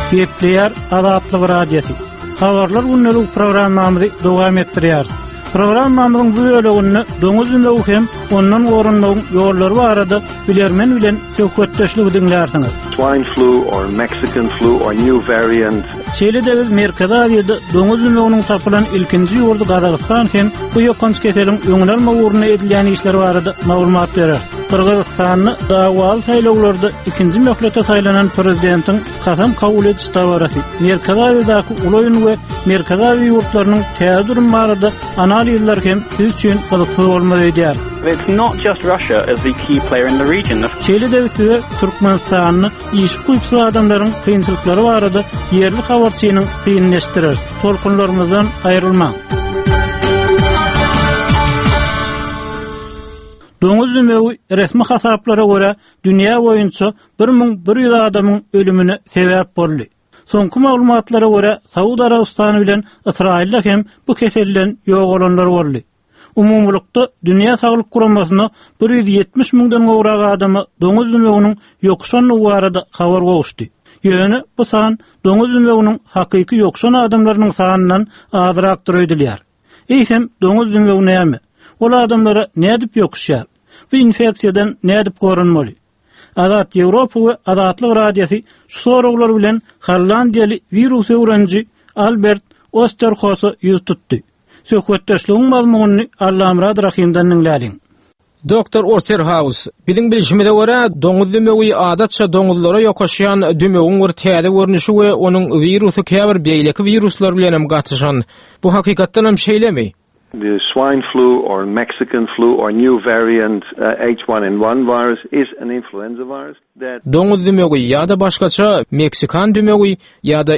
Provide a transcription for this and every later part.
Gepleyer Azatlyk radiosu. Habarlar günlük programmamyzy dowam etdirýär. Programmamyzyň bu bölümini Doňuz Ünlügi hem ondan gorunlygyň ýollary barada bilermen bilen söhbetdeşligi dinlärsiňiz. Swine flu or Mexican flu or new variant. Şeýle-de Merkezi Aziýada Doňuz Ünlügiň tapylan ilkinji ýurdu Gazagystan hem bu ýokany keseliň öňlenme uğruna edilýän işleri barada maglumat berer. Kırgızstan'ı dağwal saýlawlarda ikinji möhlete saýlanan prezidentin kasam kabul ediş dabarasy Merkezi Aziýadaky uloýun we Merkezi Aziýa ýurtlarynyň täze barada analiýler hem siz üçin gyzykly bolmaly diýär. It's not just Russia as the key player in the region. Şeýle-de size Türkmenistanyň iş guýpsy adamlaryň kynçylyklary barada yerli habarçynyň kynleşdirer. Tolkunlarymyzdan aýrylma. Doňuz Ünlügi resmi hasaplara göre dünýä boýunça 1100 adamyň ölümine sebäp boldy. Soňky maglumatlara göre Saudy Arabistany bilen Israilde hem bu keselden ýok bolanlar boldy. Umumlukda Dünýä Saglyk Guramasyna 170 000-den gowrak adamy Doňuz Ünlügiň ýokşanlygy barada habar gowuşdy. Ýöne bu san Doňuz Ünlügiň hakyky ýokşan adamlarynyň sanyndan azrakdyr edilýär. Eýsem Doňuz Ünlügi näme? Ol adamlara nädip ýokuşýar? Bu infeksiýadan nädip gorunmaly? Azat Ýewropa we Azatlyk radiosu şu soraglar bilen Hollandiýaly virus öwrenji Albert Osterhausy ýüz tutdy. Söhbetdeşligiň mazmunyny Allamrad Rahimdan dinlädiň. Dr. Osterhaus, biziň bilişimizde görä doňuz dümegi adatça doňuzlara ýokaşýan dümegiň bir täze görnüşi we onuň wirusy käbir beýleki viruslar bilen hem gatyşan. Bu hakykatdan hem şeýlemi? The swine flu or Mexican flu or new variant H1N1 virus is an influenza virus. Doňuz dümegi ýa-da başgaça Meksikan dümegi ýa-da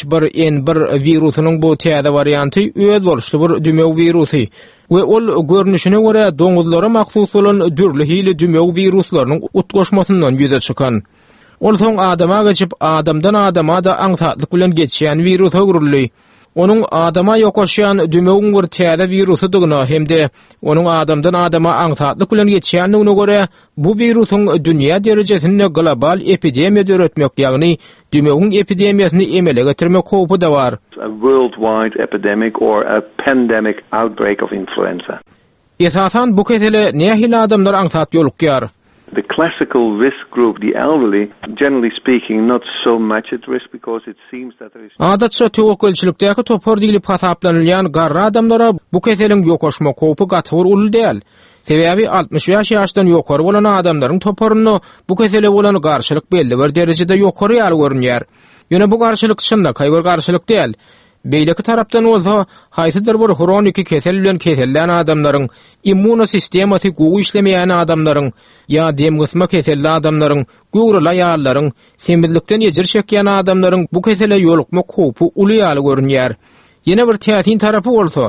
H1N1 virusynyň bu täze varianty öz boluşly bir dümeg virusy. We ol görnüşine görä doňuzlara maksus bolan dürli hili dümeg viruslarynyň utgoşmasyndan ýüze çykan. Ol soň adama geçip adamdan adama da aňsatlyk bilen geçýän virus öwrüldi. Onun adama ýokaşýan dümegiň bir täze virusydygyna hemde onun adamdan adama aňsatlyk bilen geçýänligine görä bu virusyň dünýä derejesinde global epidemiýa döretmek, ýagny dümegiň epidemiýasyny emele getirmek howpy da bar. A worldwide epidemic or a pandemic outbreak of influenza. Esasan bu kesele nähili adamlar aňsat ýolukýar? The classical risk group, the elderly, generally speaking, not so much at risk because it seems that there is... Adatça tewekkelçilikdäki topar diýilip hasaplanylýan garry adamlara bu keseliň ýokaşma howpy gatyr uly däl. Sebäbi 65 ýaşdan ýokary bolan adamlaryň toparyny bu kesele bolan garşylyk belli bir derejede ýokary ýaly görünýär. Ýöne bu garşylyk şunda kaýbar garşylyk däl. Beýleki tarapdan bolsa, haýsydyr bir kronik kesel bilen kesellän adamlaryň, immun sistemasy gowy işlemeýän adamlaryň, ýa demgysma keselli adamlaryň, göwrüli aýallaryň, sembizlikden ýejir çekýän adamlaryň bu kesele ýolukmak howpy uly ýaly görünýär. Ýene bir täsin tarapy bolsa,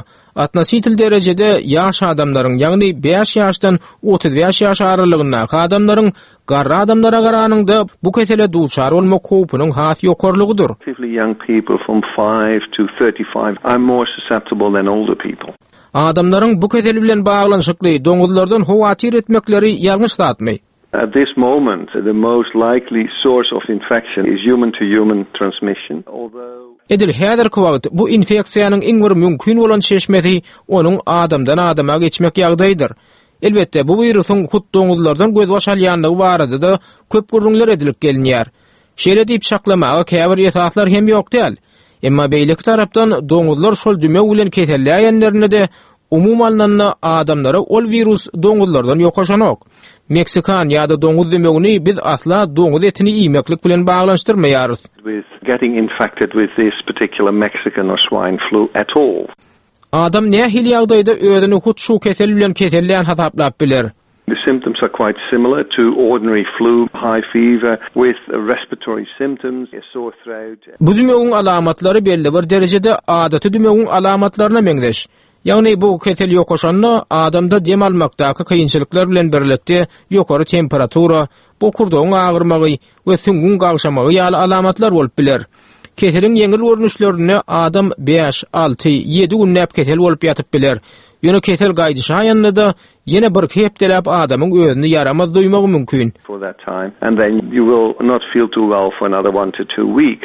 60 derejede ýaş adamlaryň, ýagny 5 ýaşdan 35 ýaş aralygyndaky adamlaryň garry adamlara garanyňda bu kesele duçar bolmak howpynyň has ýokarlygydyr. Young people from 5 to 35 are more susceptible than older people. Adamlaryň bu kesel bilen baglanyşykly doňuzlardan howatyr etmekleri ýalňyş datmy? At this moment, the most likely source of infection is human-to-human transmission. Edil häzirki wagt bu infeksiýanyň iň bir mümkin bolan çeşmesi onuň adamdan adama geçmek ýagdaýdyr. Elbetde bu virusyň hut doňuzlardan göz başalýanlygy barada da köp gurrunlar edilip gelinýär. Şeýle diýip şaklamaga käbir esaslar hem ýok däl. Emma beýleki tarapdan doňuzlar şol dümek bilen keselläýänlerini de umumalnanna adamlara ol virus doňuzlardan ýokaşanok. Meksikan ýa-da doňuz demegini biz asla doňuz etini iýmeklik bilen baglanşdyrmaýarys. With getting infected with this particular Mexican or swine flu at all. Adam nähili ýagdaýda özüni hut şu kesel bilen kesellän hasaplap biler. The symptoms are quite similar to ordinary flu, high fever with respiratory symptoms, a sore throat. Bu dümegiň alamatlary belli bir derejede adaty dümegiň alamatlaryna meňzeş. Ýagny bu kesel ýokaşanna adamda dem almakdaky kynçylyklar bilen birlikde ýokary temperatura, bokurdoň agyrmagy we süňgün gagşamagy ýaly alamatlar bolup biler. Keseliň ýeňil görnüşlerini adam 5, 6, 7 gün näp kesel bolup ýatyp biler. Ýöne kesel gaýdyşaýanda da ýene bir hepdelap adamyň özüni yaramaz duýmagy mümkin. For that time and then you will not feel too well for another 1 to 2 weeks.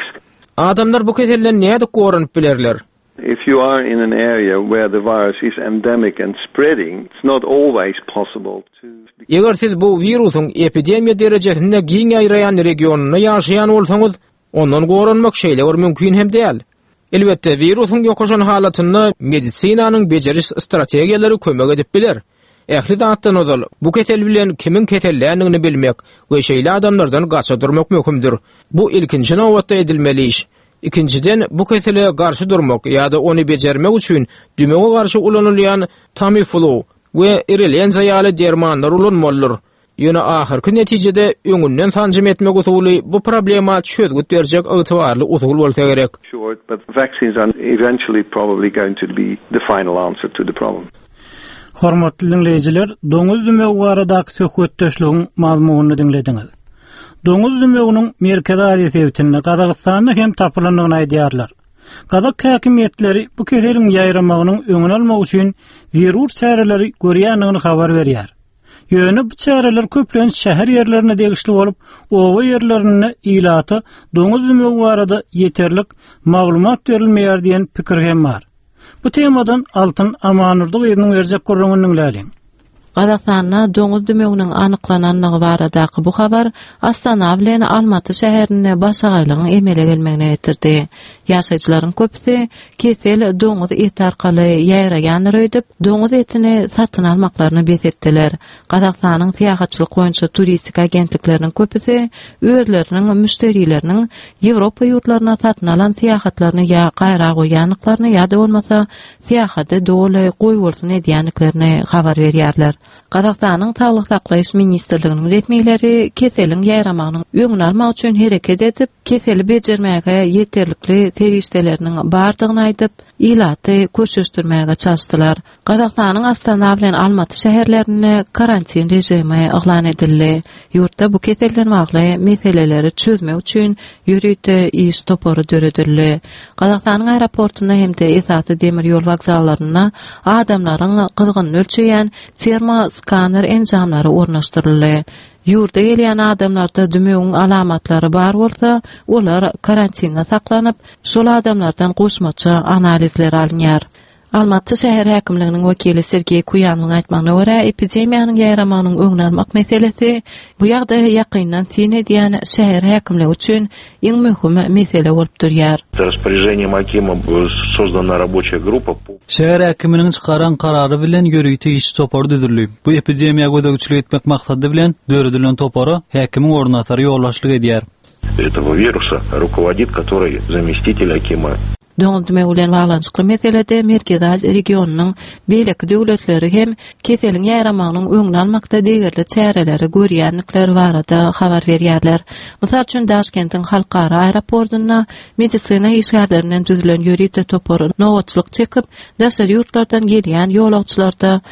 Adamlar bu kesellen näde goranyp bilerler? If you are in an area where the virus is endemic and spreading, it's not always possible to... Eger siz bu virusun epidemiya derejesinde giň aýrayan regionuna ýaşaýan bolsaňyz, ondan goranmak şeýleler mümkin hem däl. Elbetde virusun ýokaşan halatynda medisinanyň bejeriş strategiýalary kömek edip biler. Ähli zatdan ozal bu ketel bilen kimin ketelländigini bilmek we şeýle adamlardan gaça durmak mümkindir. Bu ilkinji nowatda edilmeli iş. İkinciden bu ketele garşy durmak ýa-da onu bejermek üçin dümege garşy ulanylýan Tamiflu we irlenza ýaly dermanlar ulanmalydyr. Ýöne ahyrky netijede öňünden tanjym etmek usuly bu problema çözgüt berjek ygtybarly usul bolsa gerek. Sure, but vaccines are eventually probably going to be the final answer to the problem. Hormatly dinleyijiler, doňuz dümegi baradaky söhbetdeşligiň mazmunyny dinlediňiz. Doňuz dümeginiň merkezi adetini Kazakstanda hem tapylanyny aýdýarlar. Kazak häkimetleri bu keseliň ýaýramagynyň öňüni almak üçin zerur çäreleri görýändigini habar berýär. Ýöne bu çäreler köplen şäher ýerlerine degişli bolup, owa ýerlerine ilaty doňuz dümegi barada ýeterlik maglumat berilmeýär diýen pikir hem bar. Bu temadan Altyn Amanurdy ýeriniň berjek görüňini dinläýin. Kazakstanda doňuz dümeginiň anyklananlygy baradaky bu habar Astana bilen Almaty şäherine başagaýlygyň emele gelmegine getirdi. Ýaşaýjylaryň köpüsi kesel doňuz eti arkaly ýaýraýan öýdüp, doňuz etini satyn almaklaryny besetdiler. Kazakstanyň syýahatçylyk boýunça turistik agentlikläriniň köpüsi özleriniň müşterileriniň Ýewropa ýurtlaryna satyn alan syýahatlaryny ýa gaýra goýanlyklaryny ýa-da bolmasa syýahaty doly goý bolsun edýänliklerini habar berýärler. Kazakstanyň Saglyk saklaýyş ministrliginiň resmiýetleri keseliň ýaýramagynyň öňüni almak üçin hereket edip, keseli bejermäge ýeterlikli terişdeleriniň bardygyny aýdyp, ilaty köçüşdirmäge çalışdylar. Kazakstanyň Astana bilen Almaty şäherlerine karantin rejimi eglan edildi. Ýurtda bu kesellen bagly meseleleri çözmek üçin ýürüýte iş topory döredildi. Kazakstanyň aeroportuna hem-de esasy demir ýol wagzallaryna adamlaryň kızgynyny ölçeýän termoskaner enjamlary ornaşdyryldy. Ýurda gelýän adamlarda dümegiň alamatlary bar bolsa, olar karantinde saklanyp, şol adamlardan goşmaça analizler alınýar. Almaty şäher häkimliginiň wekili Sergey Kuyanowyň aýtmagyna görä, epidemiýanyň ýaýramanyň öňüni almak meselesi bu ýagda ýakyndan syn edýän şäher häkimligi üçin iň möhüm mesele bolup durýar. Распоряжением Акима создана рабочая группа. Şäher häkiminiň çykaran karary bilen ýörüýte iş topory düzüldi. Bu epidemiýa gödägçilik etmek maksady bilen döredilen topory häkimiň ornatary ýollaşlyk edýär. Этого вируса руководит который заместитель Акима. Doňuz dümegi bilen baglanşykly meselede Merkezi Aziýa regionunyň beýleki döwletleri hem keseliň ýaýramagynyň öňüni almakda degerli çäreleri görýänlikleri barada habar berýärler. Mysal üçin Daşkentiň halkara aeroportuna medisina işgärlerinden düzülen ýörüýte topory nowatçylyk çekip, daşary ýurtlardan gelýän ýolagçylarda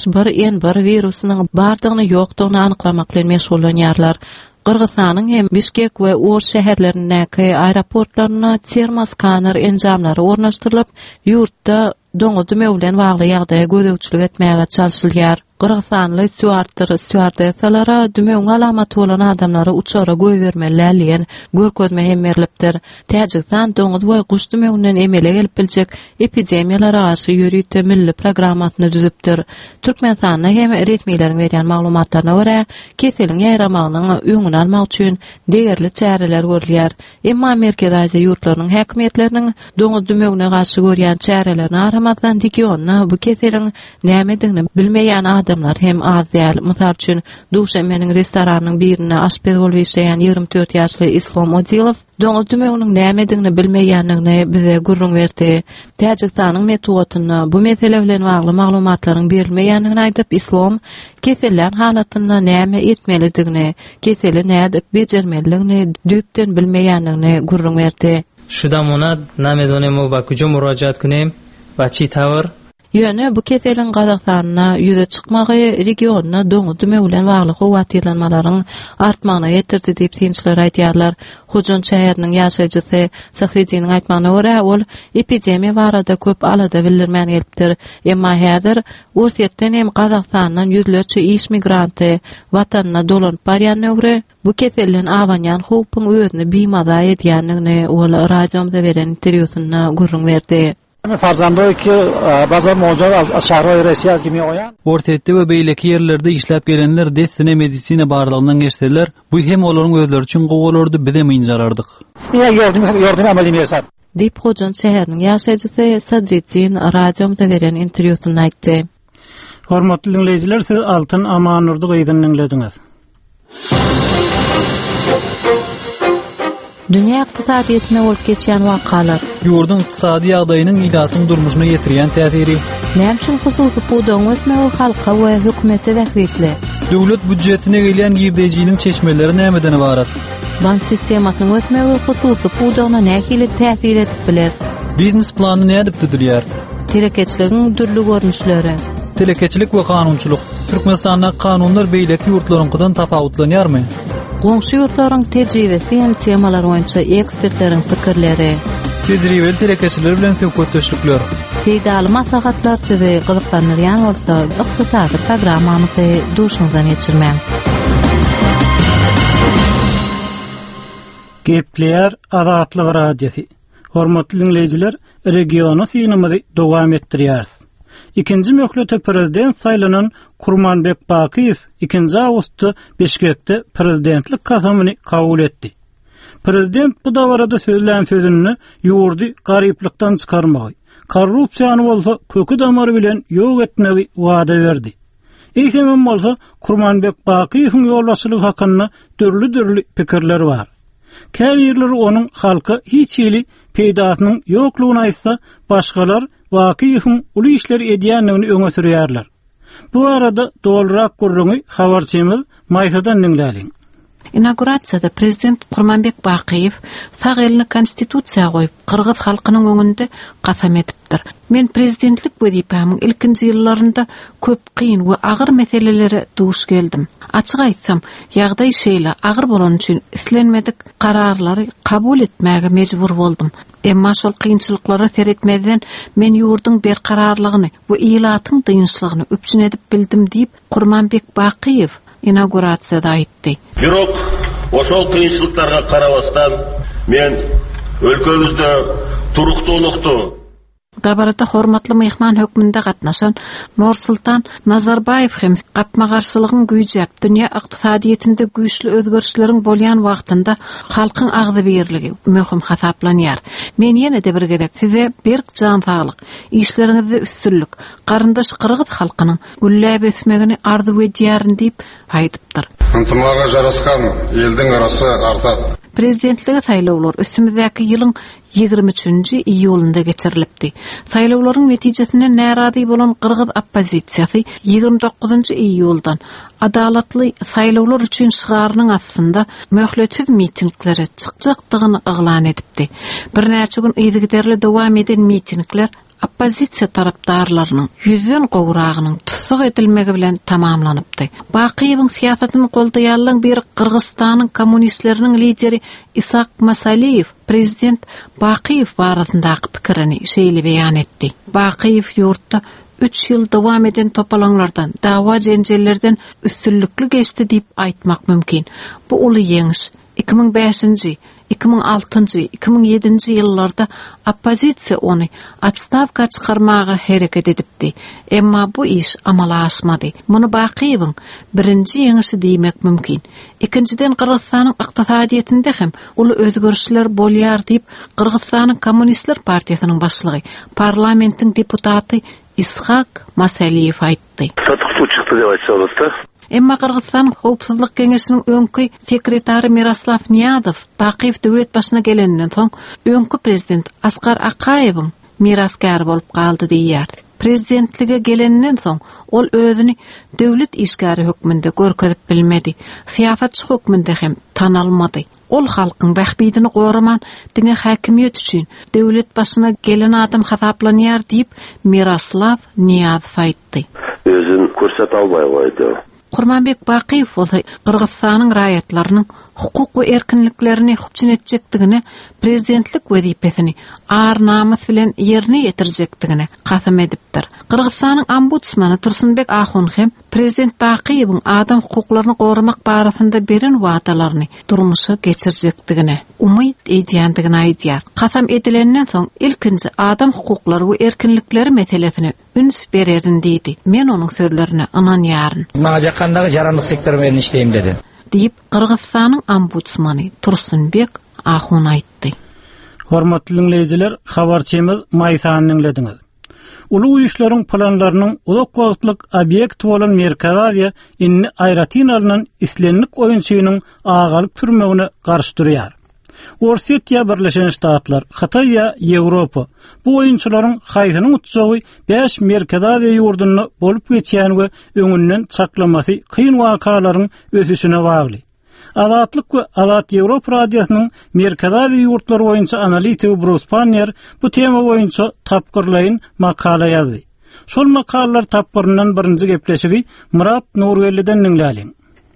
H1N1 virusynyň bardygyny ýokdugyny anyklamak bilen meşgullanýarlar. Kırgızstanyň hem Bişkek we Oş şäherlerindäki aeroportlaryna termoskaner enjamlary ornaşdyrylyp, ýurtda doňuz dümegi bilen bagly ýagdaýa gödägçilik etmäge çalışylýar. Kırgızstanly stewardessalary dümegiň alamaty bolan adamlary uçara goýbermeli diýen görkezme hem berilipdir. Täjikistan doňuz we guş dümeginden emele gelip biljek epidemiýalara garşy ýörüýte milli programmasyny düzüpdir. Türkmenistanyň hem resmiýetleriň berýän maglumatlaryna görä, keseliň ýaýramagynyň öňüni almak üçin degerli çäreler görülýär. Emma Merkezi Aziýa ýurtlarynyň häkimetleriniň doňuz dümegine garşy görýän çärelerini aramazdan diýýärler. Bu keseliň nämedigini bilmeýän adamlar hem az däl. Mysal üçin Duşemeniň restoranynyň birine aşpez bolup işleýän 24 ýaşly Islom Odilow doňuz dümeginiň nämedigini bilmeýänligini bize gurrun berdi. Täjikistanyň metodyny bu mesele bilen bagly maglumatlaryň berilmeýänligini aýdyp, Islom kesellän halatyna näme etmelidigini, keseli näde bejermeliligini düpden bilmeýänligini gurrun berdi. Şuda mona namedonemo ba kujo murojaat kunem va çi tawr. Ýöne bu keselin Gazakstanyna ýüze çykmagy regionuna doňy dümebilen bagly howatyrlanmalaryň artmagyna ýetirdi diýip synçylar aýtýarlar. Hujun şäheriniň ýaşaýjysy Sahridiň aýtmagyna görä ol epidemiýa barada köp alada bildirmän gelipdir. Emma häzir ursiýetden hem Gazakstanyň ýüzlerçe iş migranty watanyna dolanyp barýanyna görä bu keselden awanýan howpyň özüni bimaza edýändigini ol radiomda beren interwýusyna gurrun berdi. Farzandoy ki bazar moja az şahra Rusiya kimi oyan. Ortaýetde we beýleki ýerlerde işläp gelenler destine medisina barlygyndan geçdiler. Bu hem olaryň özleri üçin gowalardy, biz hem ýarardyk. Ýordam amaly mersat. Diýip Hojun şäheriniň ýaşaýjysy Sadriddin radiomda beren interwýusyna aýtdy. Hormatly dinleýijiler, siz Altyn Amanurdy gaýdanyňladiňiz. Dünya iqtisadiýatyna bolup geçýän wakalar. Ýurdun iqtisadi ýagdaýynyň ilatyň durmuşyna ýetirýän täsiri. Näme üçin hususy pudoň ösmegi halka we hökümete wäkilli? Döwlet budjetine gelýän girdejiniň çeşmeleri nämeden ibarat? Bank sistematynyň ösmegi hususy pudoňa nähili täsir edip biler? Biznes plany nädip düzülýär? Telekeçiligiň türlü görnüşleri. Telekeçilik we kanunçylyk. Türkmenistanda kanunlar beýleki ýurtlaryňkydan tapawutlanýarmy? Goňşy ýurtlaryň tejribesi ýa temalar boýunça ekspertleriň pikirleri. Tejribeli telekeçiler bilen söhbetleşikler. Teýdali maslahatlar sizi gyzyklandyrýan bolsa, iqtisady programmamyzy duşuňdan geçirmäň. Gepler Azatlyk radiosi. Hormatly dinleýijiler, regiony synymyzy dowam etdirýäris. 2-nji möhletde prezident saýlanan Kurmanbek Bakiýew 2-nji awgustda Beşikde prezidentlik kasamyny kabul etdi. Prezident bu dawarda sözlän sözüni ýurdy garyplykdan çykarmagy, korrupsiýany bolsa kökü damary bilen ýok etmegi wada berdi. Eýsem bolsa Kurmanbek Bakiýewiň ýolbaşçylygy hakynda dürli pikirler bar. Käbirler onuň halka hiç ýeli peýdasynyň ýoklugyny aýtsa, başgalar Bakiýewiň uly işleri edýänligini öňe sürýärler. Bu arada dolarak gurruňy habarçymyz Maýsadan dinläliň. İnaugurasiýada prezident Kurmanbek Bakiýew sag elini konstitusiýa goýup, Kyrgyz halkynyň öňünde kasam etipdir. Men prezidentlik wezipamyň ilkinji ýyllarynda köp kıyın we agyr meselelere duş geldim. Açyk aýtsam, ýagdaý şeýle agyr bolan üçin islenmedik kararlary kabul etmäge mejbur boldum. Emma şol kıyınçylyklary seretmeden men ýurduň berkararlygyny we ilatyň dynçlygyny öpçün edip bildim diýip Kurmanbek Bakiýew inaugurasiýada aýtdy. Birok oşol kıyınçylyklarga karabastan men өлkөбүздө turuktuluktu. Dabarata hormatly mehman hökmünde gatnaşan Nursultan Nazarbayev hem gapma garşylygyny güýjäp, dünýä iqtisadiýetinde güýçli özgörüşleriň bolýan wagtynda halkyň agdy berligi möhüm hasaplanýar. Men ýene de bir gedek size berk jan saglyk, işleriňizde üstünlük, garyndaş Kyrgyz halkynyň güllläp ösmegini arzu edýärin diýip aýdypdyr. Ынтымағы жарасқан елдің арасы артат. Prezidentligi saýlawlar ösümüzdäki ýylyň 23-nji iýulynda geçirilipdi. Saýlawlaryň netijesinden närazy bolan Kyrgyz oppozisiýasy 29-njy iýuldan adalatly saýlawlar üçin şygarynyň aslynda möhletsiz mitinglere çykjakdygyny yglan edipdi. Bir näçe gün ýygyderli dowam eden mitingler oppozisiýa tarapdarlarynyň ýüzün gowragynyň tutsuk edilmegi bilen tamamlanypdy. Bakiýewiň siýasatyny goldaýanlaryň biri Kyrgyzstanyň kommunistleriniň lideri Isak Masaliyev prezident Bakiýew barasyndaky pikirini şeýle beýan etdi. Bakiýew ýurtda 3 ýyl dowam eden topalanlardan, dawa jenjellerden üstünlükli geçdi diýip aýtmak mümkin. Bu uly ýeňiş 2005-nji 2006-njy, 2007-nji ýyllarda oppozisiýa ony atstavka çykarmaga hereket edipdi. Emma bu iş amala aşmady. Muny Bakiýewiň birinji ýeňişi diýmek mümkin. Ikinciden Kyrgyzstanyň iqtisadiýetinde hem uly özgörüşler bolýar diýip Kyrgyzstanyň Kommunistler Partiýasynyň başlygy, parlamentiň deputaty Ishak Masaliyev aýtdy. Сатыксуу чыкты деп айтсаңыз. Emma Kyrgyzstan Howpsuzlyk Geňeşiniň öňkü sekretary Miroslav Niýazow Bakiýew döwlet başyna gelenden soň öňkü prezident Askar Akaýewiň miraskary bolup galdy diýýär. Prezidentlige gelenden soň ol özüni döwlet işgäri hökmünde görkezip bilmedi. Siýasatçy hökmünde hem tanalmady. ol halkyň bähbidini goraman diňe häkimiýet üçin döwlet başyna gelen adam hataplanýar diýip Miraslav Niyazov aýtdy. Özün körsät alбай goýdy. Kurmanbek Baqiyew bolsa Qırgızstanyň raýatlarynyň hukuk we erkinliklerini hukçun etjekdigini, prezidentlik wezipesini ar namys bilen ýerine ýetirjekdigini kasam edipdir. Qırgızstanyň ombudsmany Tursunbek Ahun hem prezident Baqiyewiň adam hukuklaryny goramak barasynda beren wagtalaryny durmuşa geçirjekdigini umyt edýändigini aýdýar. Kasam edilenden soň ilkinji adam hukuklary we erkinlikleri meselesine üns bererin diýdi. Men onuň sözlerini ananýaryn. Maňa jakandagy jaranlyk sektor bilen işleýim dedi. Diýip Qırgızstanyň ombudsmany Tursunbek Ahun aýtdy. Hormatly dinleýijiler, habarçymyz Maýsanyny dinlediňiz. Ulu uýuşlaryň planlarynyň uzak wagtlyk obyekt bolan Merkez Aziýa inni aýratyn alynan islenlik oýunçynyň agalyk türmegine garşy durýar. Orsetiýa Birleşen Ştatlar, Hatay ýa Ýewropa bu oýunçylaryň haýsynyň utjagy 5 Merkez Aziýa ýurduny bolup geçýän we öňünden çaklamasy kyn wakalaryň ösüşine bagly. Azatlyk we Azat Ýewropa radiosynyň Merkez Aziýa ýurtlary boýunça analitigi Bruce Pannier bu tema boýunça tapgyrlaýyn makala ýazdy. Şol makalalar tapgyryndan birinji gepleşigi Murat Nurgeliden dinläliň.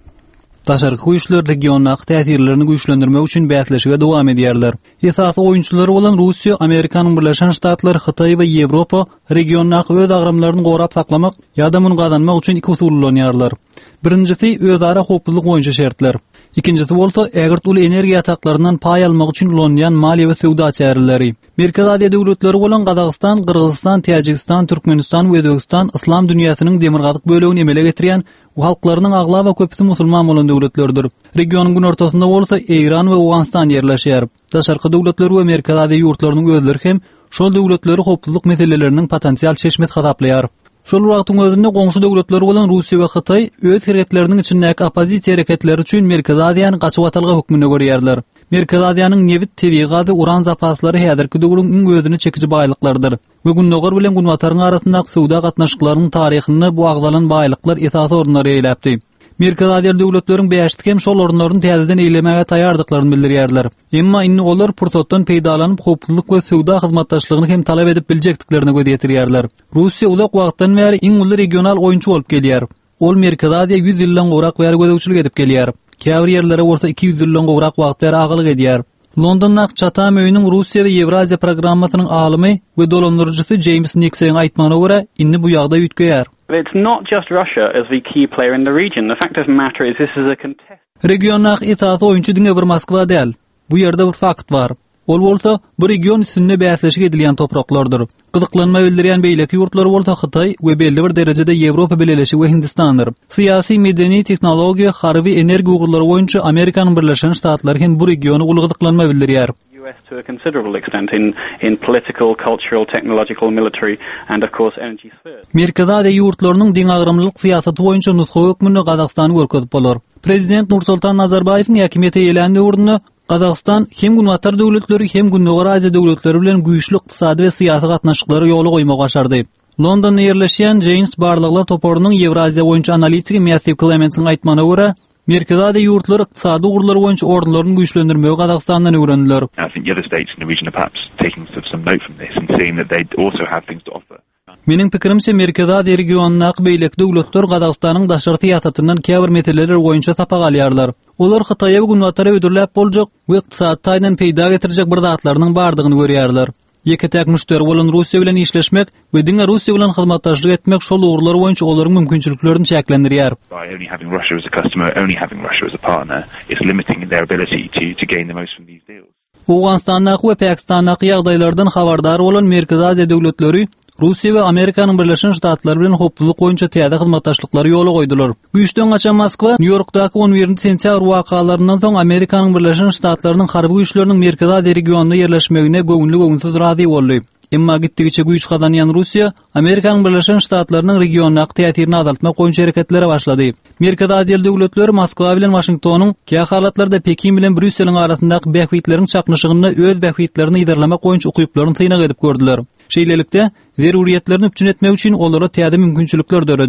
Taşarky güýçler regionaly täsirlerini güýçlendirmek üçin bäsleşige dowam edýärler. Esasy oýunçylary bolan Russiýa, Amerikanyň Birleşen Ştatlary, Hatay we Ýewropa regionaly öz agramlaryny gorap saklamak ýa-da muny gazanmak üçin iki usul ulanýarlar. Birinjisi özara hoplyk boýunça şertler. İkincisi bolsa ägert ul energiýa taklarynyň pay almak üçin ulanýan maliýe we sowda çäreleri. Merkez Aziýa döwletleri bolan Gazagystan, Qırgızstan, Täjikistan, Türkmenistan we Özbegistan islam dünýäsiniň demirgazyk bölegini emele getirýän halklarynyň agla we köpüsi musulman bolan döwletlerdir. Regionyň gün ortasynda bolsa Eýran we Awganistan ýerleşýär. Taşarky döwletler we Merkez Aziýa ýurtlarynyň özleri hem şol döwletleri hoplyk meseleleriniň potensial çeşmet hataplaýar. Şol wagtyň özünde goňşy döwletleri bolan Russiýa we Hatay öz hereketleriniň içindäki opozisiýa hereketleri üçin Merkez Aziýanyň gaçyp atylgy hukmyny görýärler. Merkez Aziýanyň nevit tebii gazy uran zapaslary häzirki döwrüň özüni çekiji baýlyklardyr. We gündogar bilen günwataryň arasyndaky sowda gatnaşyklarynyň taryhyny bu agdalan baýlyklar esasy orunlara eýläpdi. Merkez Aziýa döwletleriň beýişdik hem şol orunlaryny täzeden eýlemäge taýýardyklaryny bildirýärler. Emma inni olar pursatdan peýdalanyp hoplyk we sowda hyzmatdaşlygyny hem talap edip biljekdiklerini göz ýetirýärler. Russiýa uzak wagtdan bäri iň uly regional oýunçy bolup gelýär. Ol Merkez Aziýa 100 ýyldan gowrak bäri gözegçilik edip gelýär. Käbir ýerlere bolsa 200 ýyldan gowrak wagt bäri agalyk edýär. Londondaky Chatham öýüniň Russiýa we Ýewraziýa programmasynyň alymy we dolandyrjysy James Nixon aýtmana görä, inni bu ýagda ýetgeýär. It's not just Russia as the key player in the region. The fact of the matter is this is a contest. Regionaly esasy oýunçy diňe bir Moskwa däl. Bu ýerde bir fakt bar. Ol bolsa bu region üstünde bäsleşik edilýän topraklardyr. Gyzyklanma bildirýän beýleki ýurtlary bolsa Hatay we belli bir derejede Ýewropa beleleşi we Hindistandyr. Syýasy, medeni, teknologiýa, harby energiýa ugrulary boýunça Amerikanyň Birleşen Ştatlary hem bu regiony uly gyzyklanma bildirýär. To a considerable extent in political, cultural, technological, military and of course energy spheres. Merkez Aziýa ýurtlarynyň diň agramlyk syýasaty boýunça nusga hökmüni Gazagystan görkezip bolar. Prezident Nursultan Nazarbayewiň häkimiýete ýelendiği urunda Gazagystan hem günwatar döwletleri hem Gündogar Aziýa döwletleri bilen güýçlü ykdysady we syýasy gatnaşyklary ýoly goýmak başardy. Londonda ýerleşýän James Barlyklar toporunyň Ýewraziýa boýunça analitigi Matthew Clements'in aýtmana görä, Merkez Aziýa ýurtlary ykdysady ugrulary boýunça orunlaryny güýçlendirmegi Gazagstandan öwrendiler. I think the other states in the region are perhaps taking some note from this and seeing that they also have things to offer. Meniň pikirimçe Merkez Aziýa regionunaky beýleki döwletler Gazagstanyň daşary syýasatyndan käbir meseleler boýunça sapag alýarlar. Olar Hataýa we Günwatara ödürläp boljak we ykdysady taýdan peýda getirjek bir zatlarynyň bardygyny görýärler. Ýeketäk müşteri bolan Russiýa bilen işleşmek we diňe Russiýa bilen hyzmatdaşlyk etmek şol ugurlar boýunça olaryň mümkinçiliklerini çäklendirýär. By only having Russia as a customer, only having Russia as a partner, it's limiting their ability to gain the most from these deals. Awganistanaky we Pakistandaky ýagdaýlardan habardar bolan Merkez Aziýa döwletleri Russiýa we Amerikanyň Birleşen Ştatlary bilen hoplyk boýunça täze hyzmatdaşlyklary ýoly goýdular. Güýçden gaçan Moskwa, New Yorkdaky 11-sentyabr wakalaryndan soň Amerikanyň Birleşen Ştatlarynyň harby güýçleriniň Merkez Aziýa regionuna ýerleşmegine göwnüli-göwnsiz razy boldy. Emma gitdigiçe güýç gazanýan Russiýa, Amerikanyň Birleşen Ştatlarynyň regionaky täsirini azaltmak boýunça hereketlere başlady. Merkez Aziýa döwletleri Moskwa bilen Washingtonyň käy halatlarda Pekin bilen Brüsseliň arasyndaky bähwitleriň çaknyşygyny öz bähwitlerini ýydarlamak boýunça ukyplaryny tyýnak edip gördüler. Şeýlelikde zeruriýetlerini üpçün etmek üçin olara täze mümkinçilikler döredi.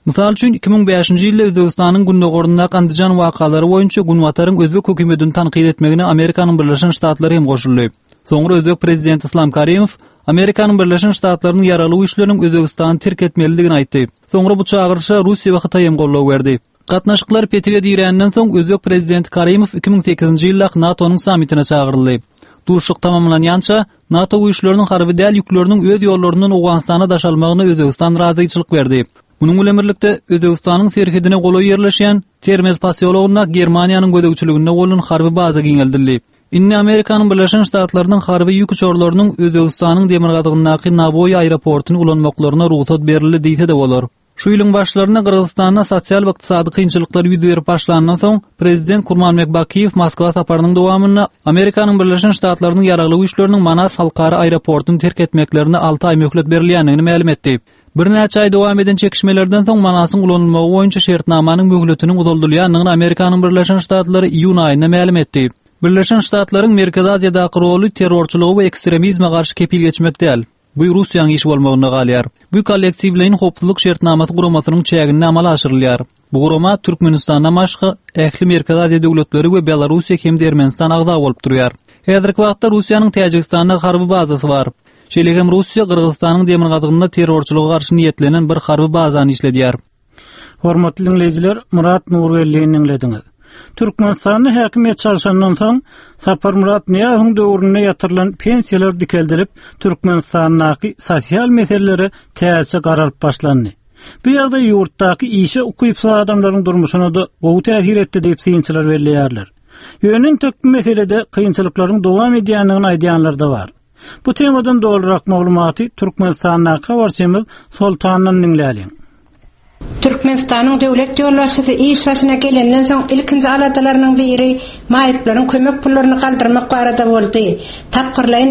Misal üçin 2005-nji ýylda Özbegistanyň Gündogorunda Andijan wakalary boýunça Günwataryň Özbek hökümetini tanqid etmegine Amerikanyň Birleşen Ştatlary hem goşuldy. Soňra Özbek prezidenti Islom Karimov Amerikanyň Birleşen Ştatlarynyň ýaraly güýçleriniň Özbegistany terk etmelidigini aýtdy. Soňra bu çağırışa Russiýa we Hytaý hem gollaw berdi. Gatnaşyklar Petriýa diýränenden soň Özbek prezidenti Karimov 2008-nji ýylda NATO-nyň samitine çağıryldy. Duruşyk tamamlanýança NATO güýçleriniň harby däl ýükleriniň öz ýollaryndan Awganistana daşalmagyna Özbegistan razyçylyk berdi. Bunun bilemirlikde Özbegistanyň serhedine goly ýerleşýän Termez possýolugyna Germaniýanyň gödegçiliginde bolan harby baza giňeldildi. Inni Amerikanyň Birleşen Ştatlarynyň harby ýük uçurlarynyň Özbegistanyň demirgadygyndaky Naboy aeroportuny ulanmaklaryna ruhsat berildi diýse de bolar. Şu ýylyň başlaryna Kyrgyzstanda sosial we ykdysady kynçylyklar ýüz berip başlanandan soň prezident Kurmanbek Bakiýew Moskwa saparynyň dowamyna Amerikanyň Birleşen Ştatlarynyň ýaraly güýçleriniň Manas halkara aeroportuny terk etmeklerine 6 aý möhlet berilýändigini ma'lum etdi. Bir näçe aý dowam eden çekişmelerden soň Manasyň ulanmagy boýunça şertnamanyň möhletiniň uzaldylýandygyny Amerikanyň Birleşen Ştatlary iýun aýynda ma'lum etdi. Birleşen Ştatlaryň Merkezi Aziýadaky roly terrorçylygy we ekstremizme garşy kepil geçmek däl. Bu Russiýanyň iş bolmagyna galýar. Bu kollektiwlerin hoplulyk şertnamasy guramasynyň çägini amala aşyrylýar. Bu gurama Türkmenistandan başga ähli Merkezi Aziýa döwletleri we Belarusiýa hem Ermenistan agda bolup durýar. Häzirki wagtda Russiýanyň Täjikistanda harby bazasy bar. Şeýlegem Russiýa Kyrgyzstanyň demirgadygynda terrorçylyga garşy niýetlenen bir harby bazany işledýär. Hormatly dinleýijiler, Murat Nurgelliň dinlediňiz. Türkmenistanyň häkimet çalışandan soň Sapar Murat Niýazyň döwrüne ýatyrylan pensiýalar dikeldilip, Türkmenistanyň sosial meseleleri täze garalyp başlandy. Bu ýagdaý ýurtdaky işe ukyp adamlaryň durmuşyna da gowy täsir etdi diýip synçylar belleýärler. Ýönen tek meselede kynçylyklaryň dowam edýändigini aýdýanlar da bar. Bu temadan dolurak maglumaty Türkmenistanyň habarçymyz Soltanyň dinläýän. Türkmenistanyň döwlet ýolbaşçysy iş başyna gelenden soň ilkinji aladalarynyň biri maýyplaryň kömek pullaryny galdyrmak barada boldy. Tapgyrlaryň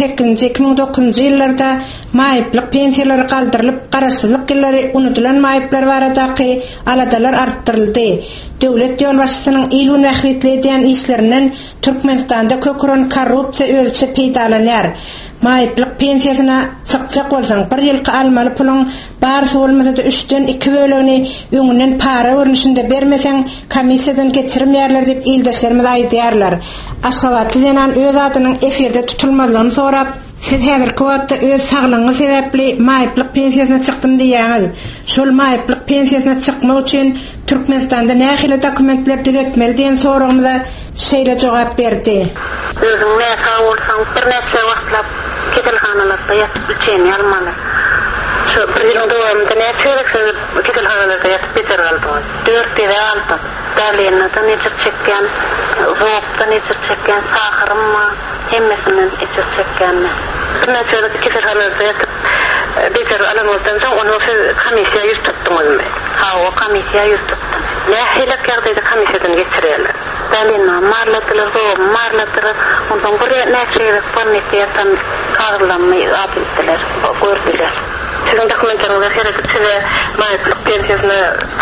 2008-2009 ýyllarda maýyplyk pensiýalary galdyrylyp, garaşsyzlyk ýyllary unutulan maýyplar baradaky aladalar artdyryldy. Döwlet ýolbaşçysynyň ilun ähritli edýän işlerinden Türkmenistanda köküren korrupsiýa ölçü peýdalanýar. Maýyplyk pensiýasyna çykjak bolsaň, bir ýylky almaly pulyň barysy bolmasa da 3-den 2 bölegini öňünden para görnüşinde bermeseň komissiýadan geçirmýärler diýip ildeşlerimiz aýdýarlar. Aşgabatly denan öz adynyň efirde tutulmalygyny sorap, siz häzirki wagtda öz saglygyňyz sebäpli maýyplyk pensiýasyna çykdym diýäňiz. Şol maýyplyk pensiýasyna çykmak üçin Türkmenistanda nähili dokumentler düzeltmeli diýen soragymyza şeýle jogap berdi. Özüň näse bolsaň bir näçe wagtlap ketelhanalarda ýatyp içeni almaly. Şu bir ýylyň dowamında näçe ketelhanalarda ýatyp biter aldy. 4 ýyl aldy. Däliňden içip çekýän, wagtdan içip çekýän sahrymma, hemmesinden içip çekýän. Bir näçe ketelhanalarda ýatyp biter alamazdan soň onu komissiýa ýurtdyňyzmy? Ha, o komissiýa ýurtdy. Nähili ýagdaýda komissiýadan geçirýärler. Däliňden marlatdylar, ondan bir näçe komissiýadan kaglanmy aýtdylar, gördiler. Sizin dokumentlaryňyza gerekli maýyplyk pensiýasyny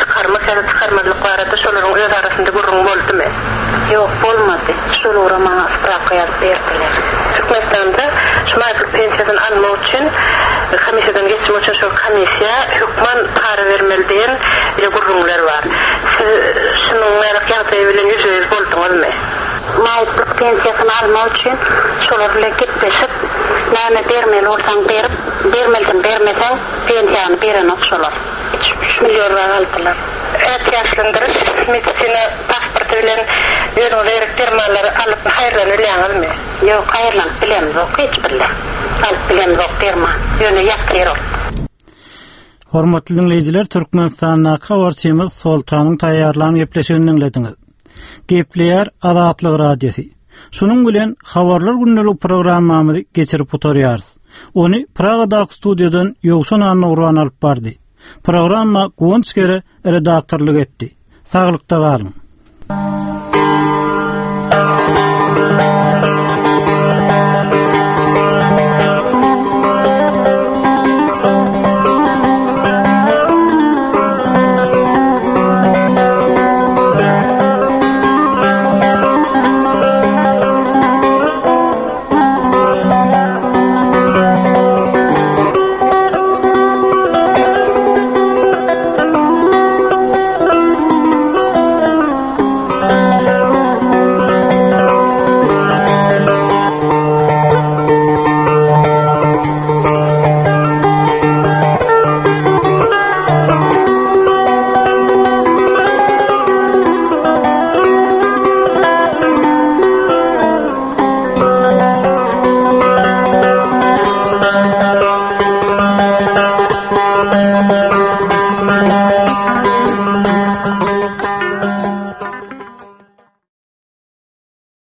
çykarmalyk barada şolaryň öz arasynda gurrun boldymy? Ýok, bolmady. Şolary maňa spraka ýazyp berdiler. Türkmenistanda şu maýyplyk pensiýasyny almak üçin komissiýadan geçmek üçin şu komissiýa hükman para bermeli diýen bir gurrunlar bar. Siz şunuň ýagdaýy bilen ýüzüňiz boldyňyzmy? Maýyplyk pensiýasyny almak üçin şolar bilen gitmeşip, näme bermeli bolsaň berip, bermeseň pensiýany beren okşolar. 3 milyon aldylar. Ýaşlandyryş medisina pasporty bilen ýönelik termalary alyp haýrlanýarmy? Ýok, haýrlanyp bilemez, hiç bile. Alyp bilemez ok terma. Ýöne ýakdyrok. Hormatly dinleýijiler, Türkmenistanyň habarçymyz Soltanyň taýýarlanan gepleşigini dinlediňiz. Gepleýär Azatlyk radiosy. Şunuň bilen habarlar günlük programmamyzy geçirip oturýarys. Onu Pragadaky studiýadan Ýogşan Nurwan alyp bardy. Programma Gonçgere redaktorlyk etdi. Saglykda galyň.